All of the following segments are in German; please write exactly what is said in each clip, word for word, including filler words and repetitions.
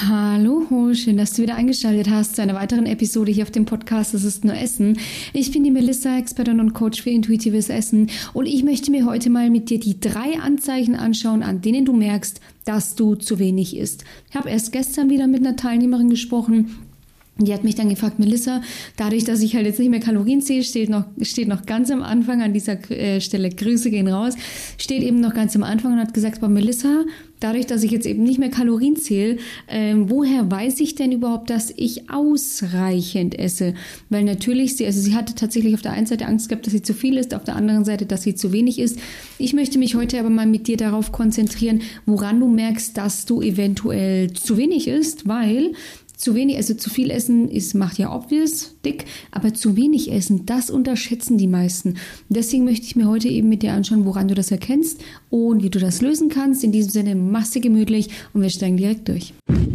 Hallo, schön, dass du wieder eingeschaltet hast zu einer weiteren Episode hier auf dem Podcast Das ist nur Essen. Ich bin die Melissa, Expertin und Coach für intuitives Essen und ich möchte mir heute mal mit dir die drei Anzeichen anschauen, an denen du merkst, dass du zu wenig isst. Ich habe erst gestern wieder mit einer Teilnehmerin gesprochen. Die hat mich dann gefragt, Melissa, dadurch, dass ich halt jetzt nicht mehr Kalorien zähle, steht noch, steht noch ganz am Anfang an dieser äh, Stelle, Grüße gehen raus, steht eben noch ganz am Anfang und hat gesagt, aber Melissa, dadurch, dass ich jetzt eben nicht mehr Kalorien zähle, äh, woher weiß ich denn überhaupt, dass ich ausreichend esse? Weil natürlich, sie, also sie hatte tatsächlich auf der einen Seite Angst gehabt, dass sie zu viel isst, auf der anderen Seite, dass sie zu wenig isst. Ich möchte mich heute aber mal mit dir darauf konzentrieren, woran du merkst, dass du eventuell zu wenig isst, weil zu wenig, also zu viel essen ist, macht ja obvious dick, aber zu wenig essen, das unterschätzen die meisten. Deswegen möchte ich mir heute eben mit dir anschauen, woran du das erkennst und wie du das lösen kannst. In diesem Sinne, mach's dir gemütlich und wir steigen direkt durch.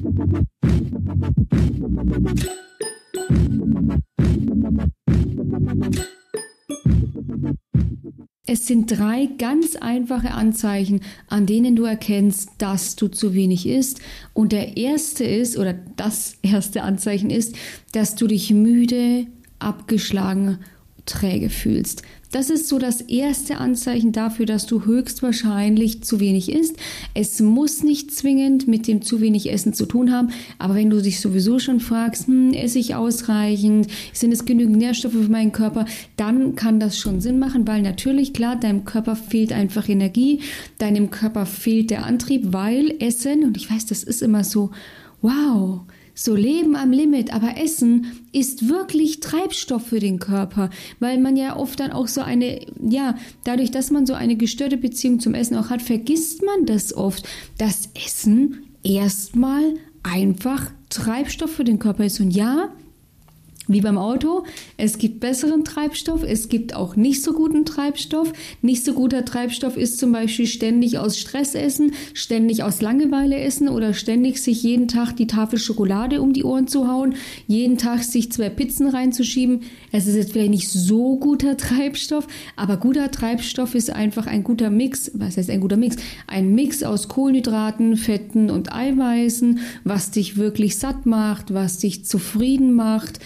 Es sind drei ganz einfache Anzeichen, an denen du erkennst, dass du zu wenig isst. Und der erste ist, oder das erste Anzeichen ist, dass du dich müde, abgeschlagen, träge fühlst. Das ist so das erste Anzeichen dafür, dass du höchstwahrscheinlich zu wenig isst. Es muss nicht zwingend mit dem zu wenig Essen zu tun haben, aber wenn du dich sowieso schon fragst, hm, esse ich ausreichend, sind es genügend Nährstoffe für meinen Körper, dann kann das schon Sinn machen, weil natürlich, klar, deinem Körper fehlt einfach Energie, deinem Körper fehlt der Antrieb, weil Essen, und ich weiß, das ist immer so, wow, so Leben am Limit, aber Essen ist wirklich Treibstoff für den Körper, weil man ja oft dann auch so eine, ja, dadurch, dass man so eine gestörte Beziehung zum Essen auch hat, vergisst man das oft, dass Essen erstmal einfach Treibstoff für den Körper ist. Und ja, wie beim Auto, es gibt besseren Treibstoff, es gibt auch nicht so guten Treibstoff. Nicht so guter Treibstoff ist zum Beispiel ständig aus Stress essen, ständig aus Langeweile essen oder ständig sich jeden Tag die Tafel Schokolade um die Ohren zu hauen, jeden Tag sich zwei Pizzen reinzuschieben. Es ist jetzt vielleicht nicht so guter Treibstoff, aber guter Treibstoff ist einfach ein guter Mix. Was heißt ein guter Mix? Ein Mix aus Kohlenhydraten, Fetten und Eiweißen, was dich wirklich satt macht, was dich zufrieden macht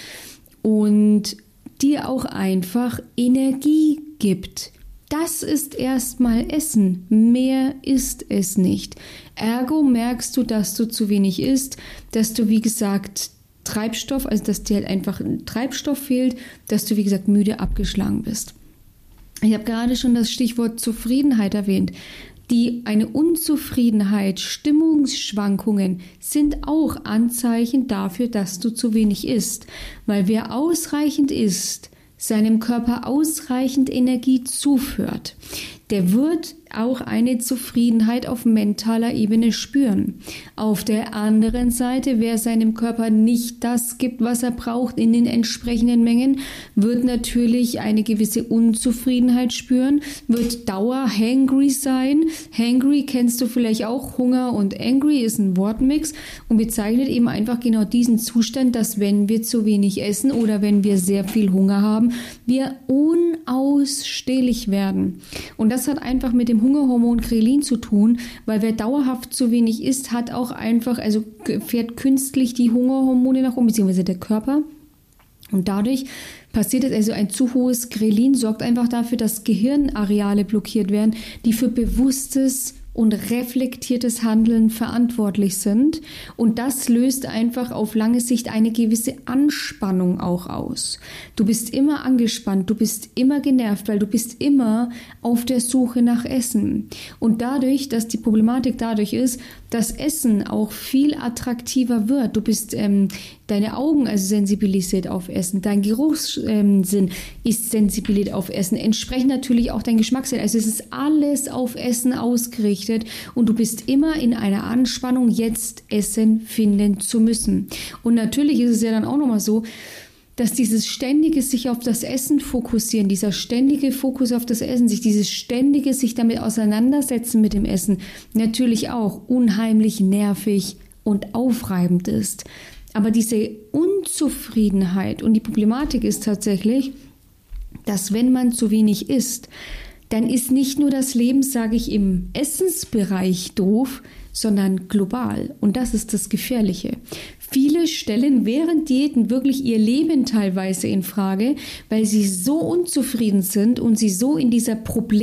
und dir auch einfach Energie gibt. Das ist erstmal Essen. Mehr ist es nicht. Ergo merkst du, dass du zu wenig isst, dass du, wie gesagt, Treibstoff, also dass dir halt einfach ein Treibstoff fehlt, dass du, wie gesagt, müde abgeschlagen bist. Ich habe gerade schon das Stichwort Zufriedenheit erwähnt. Die eine Unzufriedenheit, Stimmungsschwankungen sind auch Anzeichen dafür, dass du zu wenig isst. Weil wer ausreichend isst, seinem Körper ausreichend Energie zuführt, der wird auch eine Zufriedenheit auf mentaler Ebene spüren. Auf der anderen Seite, wer seinem Körper nicht das gibt, was er braucht in den entsprechenden Mengen, wird natürlich eine gewisse Unzufriedenheit spüren, wird dauer-hangry sein. Hangry kennst du vielleicht auch, Hunger und angry ist ein Wortmix und bezeichnet eben einfach genau diesen Zustand, dass wenn wir zu wenig essen oder wenn wir sehr viel Hunger haben, wir unausstehlich werden. Und das hat einfach mit dem Hungerhormon Grelin zu tun, weil wer dauerhaft zu wenig isst, hat auch einfach, also fährt künstlich die Hungerhormone nach oben, beziehungsweise der Körper. Und dadurch passiert es, also ein zu hohes Grelin sorgt einfach dafür, dass Gehirnareale blockiert werden, die für bewusstes und reflektiertes Handeln verantwortlich sind. Und das löst einfach auf lange Sicht eine gewisse Anspannung auch aus. Du bist immer angespannt, du bist immer genervt, weil du bist immer auf der Suche nach Essen. Und dadurch, dass die Problematik dadurch ist, dass Essen auch viel attraktiver wird. Du bist, ähm, deine Augen also sensibilisiert auf Essen, dein Geruchssinn ähm, ist sensibilisiert auf Essen, entsprechend natürlich auch dein Geschmackssinn. Also es ist alles auf Essen ausgerichtet und du bist immer in einer Anspannung, jetzt Essen finden zu müssen. Und natürlich ist es ja dann auch nochmal so, dass dieses ständige sich auf das Essen fokussieren, dieser ständige Fokus auf das Essen, sich dieses ständige sich damit auseinandersetzen mit dem Essen, natürlich auch unheimlich nervig und aufreibend ist. Aber diese Unzufriedenheit und die Problematik ist tatsächlich, dass wenn man zu wenig isst, dann ist nicht nur das Leben, sage ich, im Essensbereich doof, sondern global. Und das ist das Gefährliche. Viele stellen während Diäten wirklich ihr Leben teilweise in Frage, weil sie so unzufrieden sind und sie so in dieser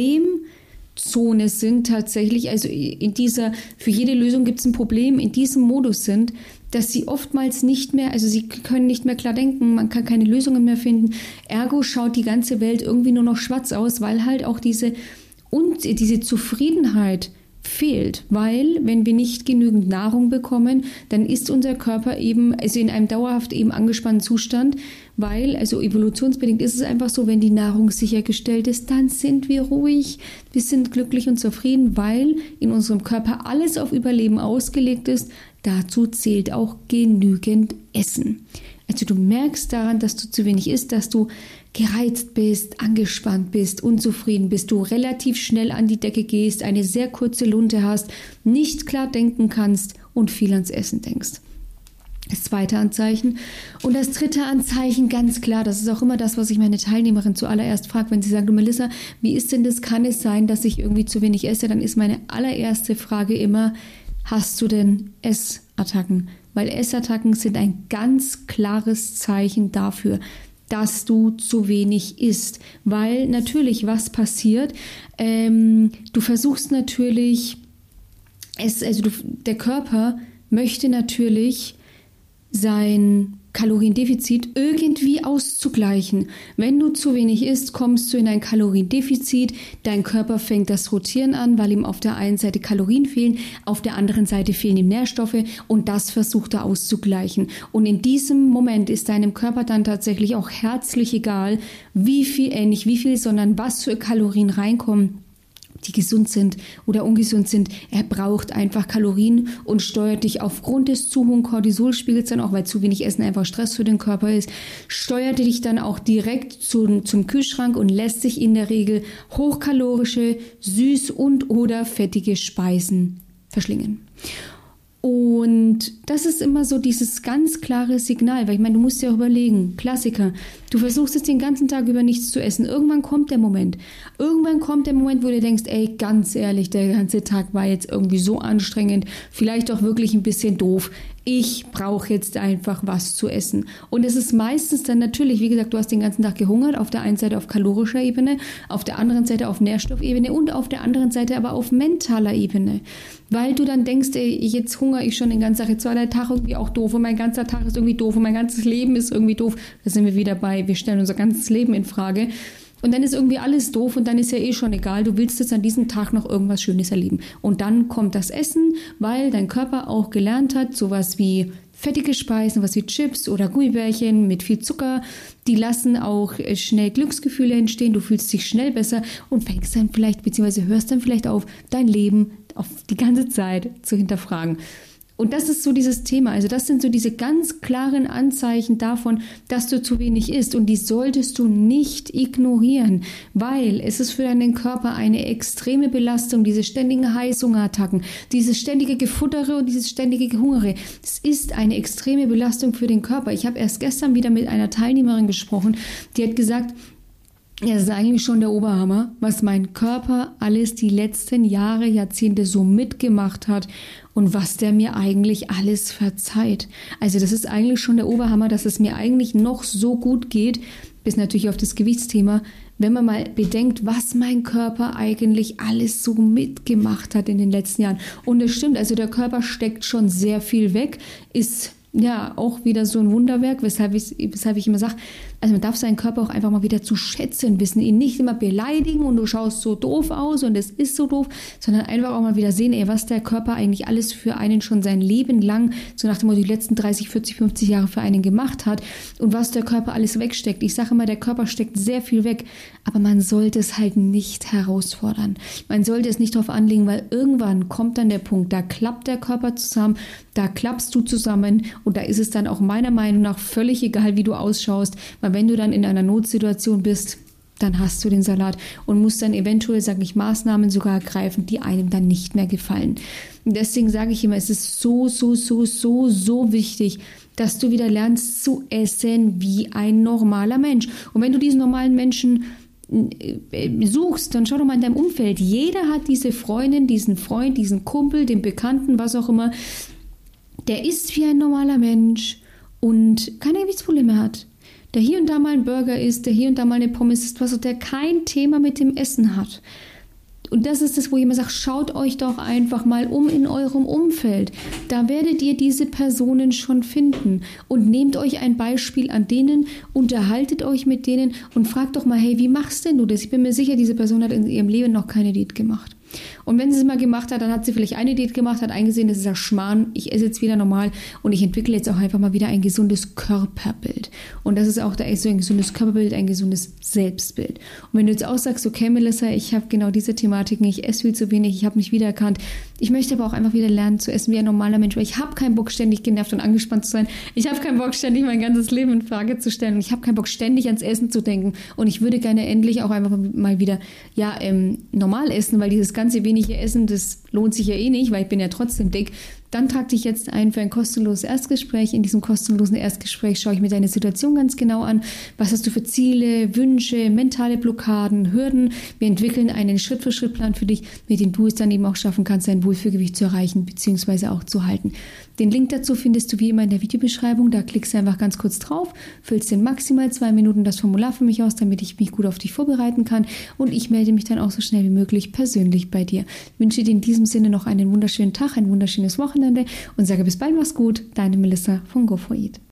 Problemzone sind tatsächlich, also in dieser, für jede Lösung gibt es ein Problem, in diesem Modus sind, dass sie oftmals nicht mehr, also sie können nicht mehr klar denken, man kann keine Lösungen mehr finden. Ergo schaut die ganze Welt irgendwie nur noch schwarz aus, weil halt auch diese, und diese Zufriedenheit fehlt, weil wenn wir nicht genügend Nahrung bekommen, dann ist unser Körper eben also in einem dauerhaft eben angespannten Zustand, weil, also evolutionsbedingt ist es einfach so, wenn die Nahrung sichergestellt ist, dann sind wir ruhig, wir sind glücklich und zufrieden, weil in unserem Körper alles auf Überleben ausgelegt ist. Dazu zählt auch genügend Essen. Also du merkst daran, dass du zu wenig isst, dass du gereizt bist, angespannt bist, unzufrieden bist, du relativ schnell an die Decke gehst, eine sehr kurze Lunte hast, nicht klar denken kannst und viel ans Essen denkst. Das zweite Anzeichen. Und das dritte Anzeichen, ganz klar, das ist auch immer das, was ich meine Teilnehmerin zuallererst frage, wenn sie sagt, du Melissa, wie ist denn das, kann es sein, dass ich irgendwie zu wenig esse? Dann ist meine allererste Frage immer, hast du denn Essattacken? Weil Essattacken sind ein ganz klares Zeichen dafür, dass du zu wenig isst. Weil natürlich, was passiert? Ähm, du versuchst natürlich, es, also du, der Körper möchte natürlich sein Kaloriendefizit irgendwie auszugleichen. Wenn du zu wenig isst, kommst du in ein Kaloriendefizit. Dein Körper fängt das Rotieren an, weil ihm auf der einen Seite Kalorien fehlen, auf der anderen Seite fehlen ihm Nährstoffe und das versucht er auszugleichen. Und in diesem Moment ist deinem Körper dann tatsächlich auch herzlich egal, wie viel, äh, nicht wie viel, sondern was für Kalorien reinkommen, die gesund sind oder ungesund sind. Er braucht einfach Kalorien und steuert dich aufgrund des zu hohen Cortisolspiegels dann auch, weil zu wenig Essen einfach Stress für den Körper ist, steuert dich dann auch direkt zu, zum Kühlschrank und lässt sich in der Regel hochkalorische, süß und oder fettige Speisen verschlingen. Und das ist immer so dieses ganz klare Signal, weil ich meine, du musst dir auch überlegen, Klassiker, du versuchst es den ganzen Tag über nichts zu essen. Irgendwann kommt der Moment, irgendwann kommt der Moment, wo du denkst, ey, ganz ehrlich, der ganze Tag war jetzt irgendwie so anstrengend, vielleicht auch wirklich ein bisschen doof. Ich brauche jetzt einfach was zu essen. Und es ist meistens dann natürlich, wie gesagt, du hast den ganzen Tag gehungert, auf der einen Seite auf kalorischer Ebene, auf der anderen Seite auf Nährstoffebene und auf der anderen Seite aber auf mentaler Ebene. Weil du dann denkst, ey, jetzt hungere ich schon den ganzen Tag, jetzt war der Tag irgendwie auch doof und mein ganzer Tag ist irgendwie doof und mein ganzes Leben ist irgendwie doof. Da sind wir wieder bei, wir stellen unser ganzes Leben in Frage. Und dann ist irgendwie alles doof und dann ist ja eh schon egal, du willst jetzt an diesem Tag noch irgendwas Schönes erleben. Und dann kommt das Essen, weil dein Körper auch gelernt hat, sowas wie fettige Speisen, was wie Chips oder Gummibärchen mit viel Zucker, die lassen auch schnell Glücksgefühle entstehen, du fühlst dich schnell besser und fängst dann vielleicht, beziehungsweise hörst dann vielleicht auf, dein Leben auf die ganze Zeit zu hinterfragen. Und das ist so dieses Thema, also das sind so diese ganz klaren Anzeichen davon, dass du zu wenig isst und die solltest du nicht ignorieren, weil es ist für deinen Körper eine extreme Belastung, diese ständigen Heißhungerattacken, dieses ständige Gefuttere und dieses ständige Gehungere. Es ist eine extreme Belastung für den Körper. Ich habe erst gestern wieder mit einer Teilnehmerin gesprochen, die hat gesagt, ja, das ist eigentlich schon der Oberhammer, was mein Körper alles die letzten Jahre, Jahrzehnte so mitgemacht hat und was der mir eigentlich alles verzeiht. Also das ist eigentlich schon der Oberhammer, dass es mir eigentlich noch so gut geht, bis natürlich auf das Gewichtsthema, wenn man mal bedenkt, was mein Körper eigentlich alles so mitgemacht hat in den letzten Jahren. Und es stimmt, also der Körper steckt schon sehr viel weg, ist ja auch wieder so ein Wunderwerk, weshalb ich, weshalb ich immer sage, also man darf seinen Körper auch einfach mal wieder zu schätzen wissen, ihn nicht immer beleidigen und du schaust so doof aus und es ist so doof, sondern einfach auch mal wieder sehen, ey, was der Körper eigentlich alles für einen schon sein Leben lang, so nach dem Motto, die letzten dreißig, vierzig, fünfzig Jahre für einen gemacht hat und was der Körper alles wegsteckt. Ich sage immer, der Körper steckt sehr viel weg, aber man sollte es halt nicht herausfordern. Man sollte es nicht darauf anlegen, weil irgendwann kommt dann der Punkt, da klappt der Körper zusammen, da klappst du zusammen und da ist es dann auch meiner Meinung nach völlig egal, wie du ausschaust, weil wenn du dann in einer Notsituation bist, dann hast du den Salat und musst dann eventuell, sage ich, Maßnahmen sogar ergreifen, die einem dann nicht mehr gefallen. Und deswegen sage ich immer, es ist so, so, so, so, so wichtig, dass du wieder lernst zu essen wie ein normaler Mensch. Und wenn du diesen normalen Menschen suchst, dann schau doch mal in deinem Umfeld. Jeder hat diese Freundin, diesen Freund, diesen Kumpel, den Bekannten, was auch immer. Der ist wie ein normaler Mensch und keine Gewichtsprobleme hat. Der hier und da mal einen Burger isst, der hier und da mal eine Pommes isst, was, der kein Thema mit dem Essen hat. Und das ist das, wo ich immer sage, schaut euch doch einfach mal um in eurem Umfeld. Da werdet ihr diese Personen schon finden. Und nehmt euch ein Beispiel an denen, unterhaltet euch mit denen und fragt doch mal, hey, wie machst denn du das? Ich bin mir sicher, diese Person hat in ihrem Leben noch keine Diät gemacht. Und wenn sie es mal gemacht hat, dann hat sie vielleicht eine Diät gemacht, hat eingesehen, das ist ja Schmarrn, ich esse jetzt wieder normal und ich entwickle jetzt auch einfach mal wieder ein gesundes Körperbild. Und das ist auch da echt so ein gesundes Körperbild, ein gesundes Selbstbild. Und wenn du jetzt auch sagst, okay Melissa, ich habe genau diese Thematiken, ich esse viel zu wenig, ich habe mich wiedererkannt, ich möchte aber auch einfach wieder lernen zu essen wie ein normaler Mensch, weil ich habe keinen Bock, ständig genervt und angespannt zu sein. Ich habe keinen Bock, ständig mein ganzes Leben in Frage zu stellen und ich habe keinen Bock, ständig ans Essen zu denken und ich würde gerne endlich auch einfach mal wieder ja ähm, normal essen, weil dieses ganze wenige Essen, das lohnt sich ja eh nicht, weil ich bin ja trotzdem dick. Dann trag dich jetzt ein für ein kostenloses Erstgespräch. In diesem kostenlosen Erstgespräch schaue ich mir deine Situation ganz genau an. Was hast du für Ziele, Wünsche, mentale Blockaden, Hürden? Wir entwickeln einen Schritt-für-Schritt-Plan für dich, mit dem du es dann eben auch schaffen kannst, dein Wohlfühlgewicht zu erreichen bzw. auch zu halten. Den Link dazu findest du wie immer in der Videobeschreibung. Da klickst du einfach ganz kurz drauf, füllst in maximal zwei Minuten das Formular für mich aus, damit ich mich gut auf dich vorbereiten kann. Und ich melde mich dann auch so schnell wie möglich persönlich bei dir. Ich wünsche dir in diesem Sinne noch einen wunderschönen Tag, ein wunderschönes Wochenende und sage bis bald, mach's gut, deine Melissa von Go For Eat.